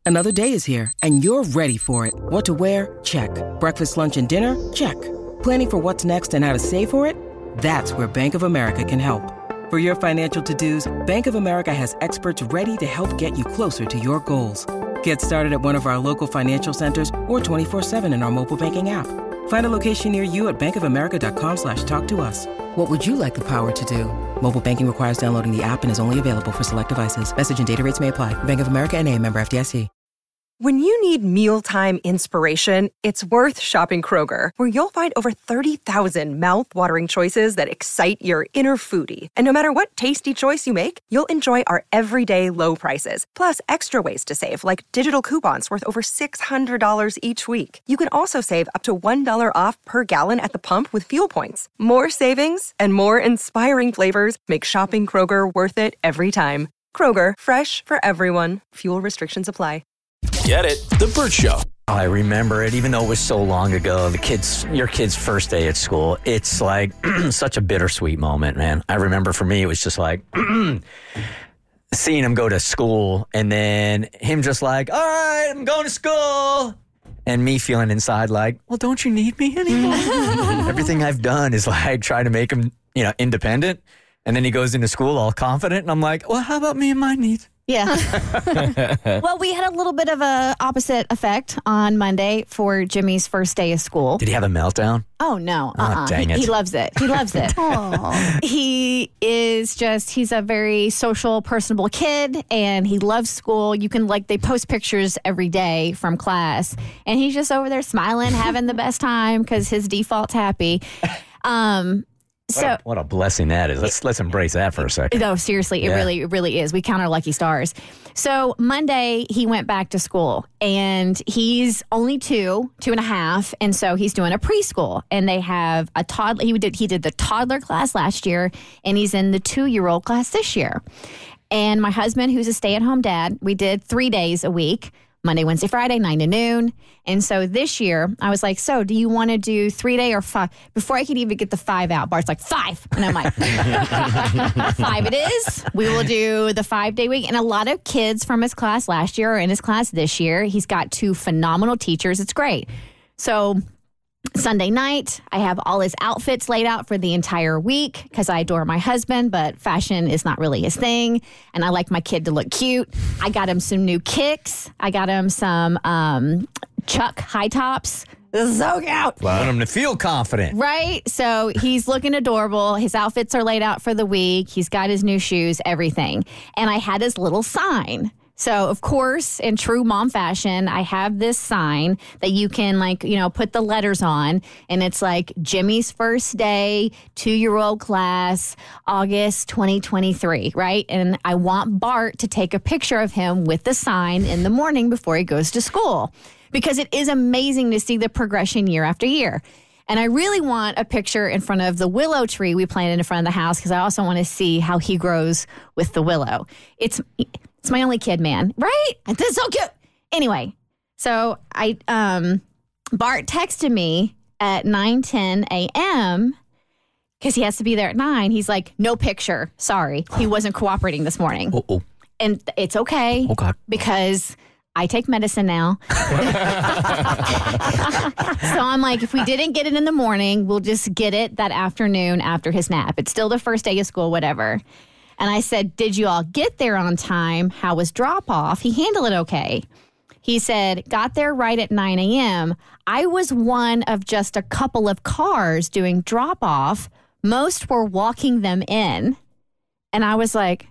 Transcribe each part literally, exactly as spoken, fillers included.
Another day is here, and you're ready for it. What to wear? Check. Breakfast, lunch, and dinner? Check. Planning for what's next and how to save for it? That's where Bank of America can help. For your financial to-dos, Bank of America has experts ready to help get you closer to your goals. Get started at one of our local financial centers or twenty-four seven in our mobile banking app. Find a location near you at bankofamerica.com slash talk to us. What would you like the power to do? Mobile banking requires downloading the app and is only available for select devices. Message and data rates may apply. Bank of America N A, member F D I C. When you need mealtime inspiration, it's worth shopping Kroger, where you'll find over thirty thousand mouth-watering choices that excite your inner foodie. And no matter what tasty choice you make, you'll enjoy our everyday low prices, plus extra ways to save, like digital coupons worth over six hundred dollars each week. You can also save up to one dollar off per gallon at the pump with fuel points. More savings and more inspiring flavors make shopping Kroger worth it every time. Kroger, fresh for everyone. Fuel restrictions apply. Get it? The Bert Show. I remember it, even though it was so long ago. The kids, your kid's first day at school, it's like such a bittersweet moment, man. I remember for me, it was just like seeing him go to school and then him just like, all right, I'm going to school. And me feeling inside like, well, don't you need me anymore? Everything I've done is like trying to make him, you know, independent. And then he goes into school all confident. And I'm like, well, how about me and my needs? Yeah. Well, we had a little bit of a opposite effect on Monday for Jimmy's first day of school. Did he have a meltdown? Oh, no. Uh-uh. Oh, dang it. He, he loves it. He loves it. He is just, he's a very social, personable kid, and he loves school. You can, like, they post pictures every day from class, and he's just over there smiling, having the best time because his default's happy. Um, What, so a, what a blessing that is. Let's let's embrace that for a second. No, seriously, it Yeah. really, it really is. We count our lucky stars. So Monday, he went back to school, and he's only two, two and a half, and so he's doing a preschool. And they have a toddler. He did he did the toddler class last year, and he's in the two-year-old class this year. And my husband, who's a stay-at-home dad, we did three days a week. Monday, Wednesday, Friday, nine to noon. And so this year, I was like, so do you want to do three day or five? Before I could even get the five out, Bart's like, five. And I'm like, five it is. We will do the five day week. And a lot of kids from his class last year are in his class this year. He's got two phenomenal teachers. It's great. So Sunday night, I have all his outfits laid out for the entire week because I adore my husband, but fashion is not really his thing. And I like my kid to look cute. I got him some new kicks. I got him some um, Chuck high tops. This is so cute. I want him to feel confident. Right? So he's looking adorable. His outfits are laid out for the week. He's got his new shoes, everything. And I had his little sign. So, of course, in true mom fashion, I have this sign that you can, like, you know, put the letters on. And it's like Jimmy's first day, two-year-old class, August twenty twenty-three, right? And I want Bart to take a picture of him with the sign in the morning before he goes to school. Because it is amazing to see the progression year after year. And I really want a picture in front of the willow tree we planted in front of the house because I also want to see how he grows with the willow. It's... It's my only kid, man. Right? That's so cute. Anyway, so I um, Bart texted me at nine ten a.m. because he has to be there at nine. He's like, no picture. Sorry. He wasn't cooperating this morning. Uh-oh. And it's okay. Oh, God. Because I take medicine now. So I'm like, if we didn't get it in the morning, we'll just get it that afternoon after his nap. It's still the first day of school, whatever. And I said, did you all get there on time? How was drop-off? He handled it okay. He said, got there right at nine a.m. I was one of just a couple of cars doing drop-off. Most were walking them in. And I was like,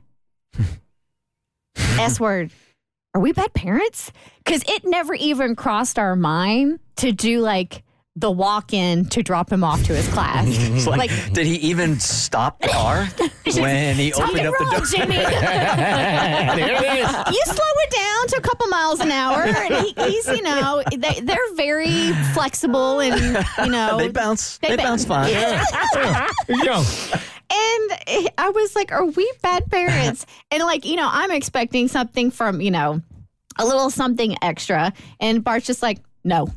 S word, are we bad parents? Because it never even crossed our mind to do, like, the walk-in to drop him off to his class. like, like, did he even stop the car when he Take opened it up wrong, the door? Jimmy. There it is. You slow it down to a couple miles an hour. And he, he's, you know, they, they're very flexible and, you know. They bounce. They, They ba- bounce fine. Young. And I was like, are we bad parents? And, like, you know, I'm expecting something from, you know, a little something extra. And Bart's just like, No.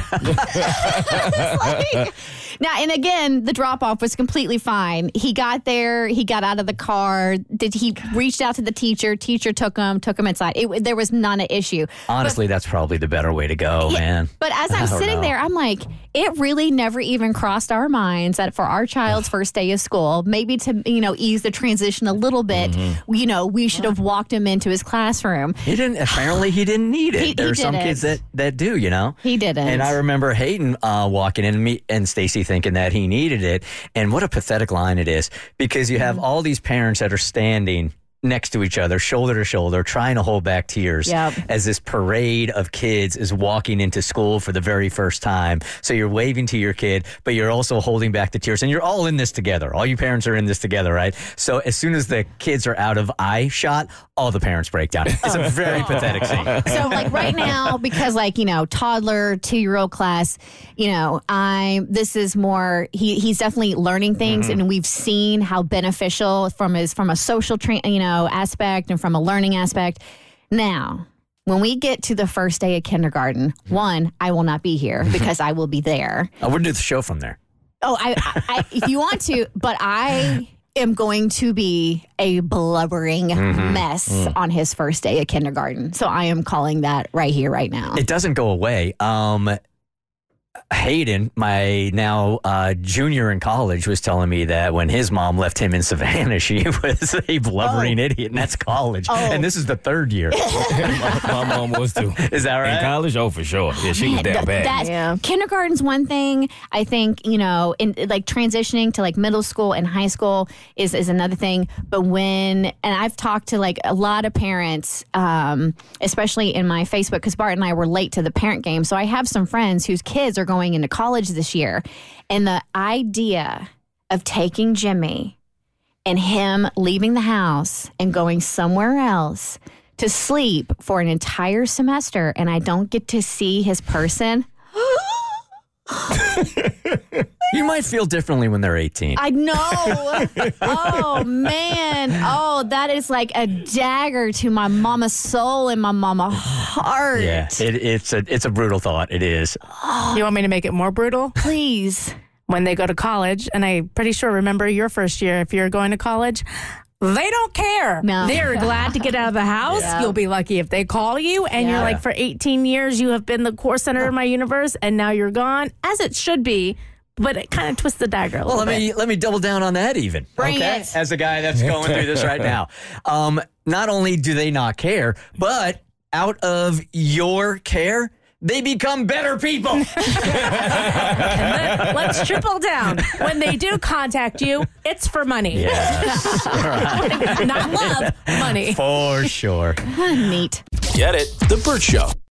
Like, now, and again, the drop off was completely fine. He got there, he got out of the car. Did he reached out to the teacher? Teacher took him, took him inside. It, there was not an issue. Honestly, but, that's probably the better way to go, yeah, man. But as I'm sitting know. there, I'm like, it really never even crossed our minds that for our child's first day of school, maybe to you know ease the transition a little bit, mm-hmm. you know, we should have walked him into his classroom. He didn't. Apparently, he didn't need it. He, there he are some didn't. kids that that do, you know. He didn't. And I remember Hayden uh, walking in and me and Stacy thinking that he needed it. And what a pathetic line it is, because you have mm-hmm. all these parents that are standing next to each other, shoulder to shoulder, trying to hold back tears yep. as this parade of kids is walking into school for the very first time. So you're waving to your kid, but you're also holding back the tears. And you're all in this together. All you parents are in this together, right? So as soon as the kids are out of eye shot, all the parents break down. It's a very pathetic scene. So like right now, because like, you know, toddler, two-year-old class, you know, I this is more, he he's definitely learning things, mm-hmm. and we've seen how beneficial from his, from a social, tra- you know, aspect and from a learning aspect. Now, when we get to the first day of kindergarten, one, I will not be here because I will be there. Oh, we'll do the show from there. Oh, I, I, I if you want to, but I am going to be a blubbering mm-hmm. mess mm. on his first day of kindergarten. So I am calling that right here, right now. It doesn't go away. Um, Hayden, my now uh, junior in college, was telling me that when his mom left him in Savannah, she was a blubbering oh. idiot, and that's college. Oh. And this is the third year. my, my mom was too. Is that right? In college? Oh, for sure. Yeah, she was that bad. That's, yeah. Kindergarten's one thing. I think, you know, in like transitioning to like middle school and high school is, is another thing. But when, and I've talked to like a lot of parents, um, especially in my Facebook, because Bart and I were late to the parent game. So I have some friends whose kids are going into college this year, and the idea of taking Jimmy and him leaving the house and going somewhere else to sleep for an entire semester, and I don't get to see his person. You might feel differently when they're eighteen. I know. Oh, man. Oh, that is like a dagger to my mama's soul and my mama heart. Yeah, it, it's a it's a brutal thought. It is. You want me to make it more brutal? Please. When they go to college, and I'm pretty sure, remember your first year, if you're going to college, they don't care. No. They're glad to get out of the house. Yeah. You'll be lucky if they call you, and Yeah. you're like, for eighteen years, you have been the core center of my universe, and now you're gone, as it should be. But it kind of twists the dagger a Well, little let bit. me let me double down on that even. Bring okay? it. As a guy that's going through this right now. Um, not only do they not care, but out of your care, they become better people. And then let's triple down. When they do contact you, it's for money. Yes. Right. Not love, money. For sure. Neat. Get it? The Burt Show.